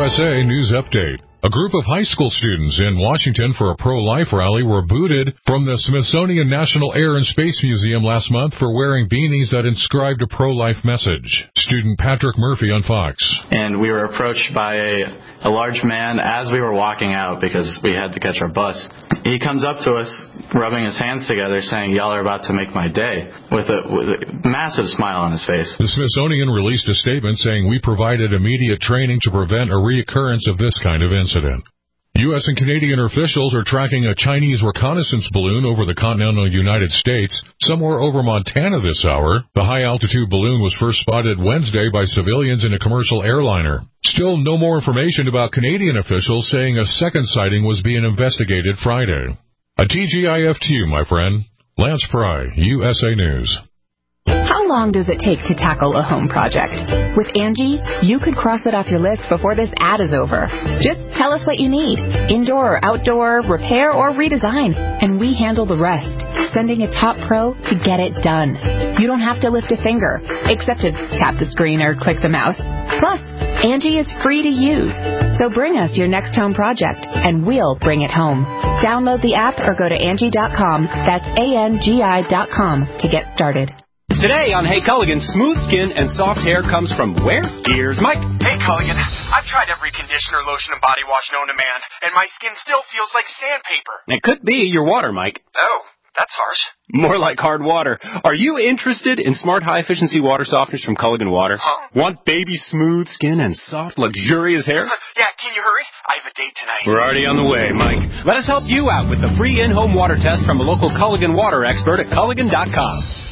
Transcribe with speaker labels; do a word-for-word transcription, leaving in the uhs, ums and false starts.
Speaker 1: S A News Update. A group of high school students in Washington for a pro-life rally were booted from the Smithsonian National Air and Space Museum last month for wearing beanies that inscribed a pro-life message. Student Patrick Murphy on Fox.
Speaker 2: And we were approached by a, a large man as we were walking out because we had to catch our bus. He comes up to us, rubbing his hands together, saying, "Y'all are about to make my day," with a, with a massive smile on his face.
Speaker 1: The Smithsonian released a statement saying, "We provided immediate training to prevent a reoccurrence of this kind of incident." U S and Canadian officials are tracking a Chinese reconnaissance balloon over the continental United States, somewhere over Montana this hour. The high-altitude balloon was first spotted Wednesday by civilians in a commercial airliner. Still no more information about Canadian officials saying a second sighting was being investigated Friday. A T G I F to you, my friend. Lance Pry, U S A News.
Speaker 3: How long does it take to tackle a home project? With Angie, you could cross it off your list before this ad is over. Just tell us what you need, indoor or outdoor, repair or redesign, and we handle the rest, sending a top pro to get it done. You don't have to lift a finger, except to tap the screen or click the mouse. Plus, Angie is free to use. So bring us your next home project, and we'll bring it home. Download the app or go to Angie dot com. That's A N G I dot com to get started.
Speaker 4: Today on Hey Culligan, smooth skin and soft hair comes from where? Here's Mike.
Speaker 5: Hey Culligan, I've tried every conditioner, lotion, and body wash known to man, and my skin still feels like sandpaper.
Speaker 4: It could be your water, Mike.
Speaker 5: Oh, that's harsh.
Speaker 4: More like hard water. Are you interested in smart high-efficiency water softeners from Culligan Water?
Speaker 5: Huh?
Speaker 4: Want baby smooth skin and soft, luxurious hair?
Speaker 5: Yeah, can you hurry? I have a date tonight.
Speaker 4: We're already on the way, Mike. Let us help you out with the free in-home water test from a local Culligan Water expert at Culligan dot com.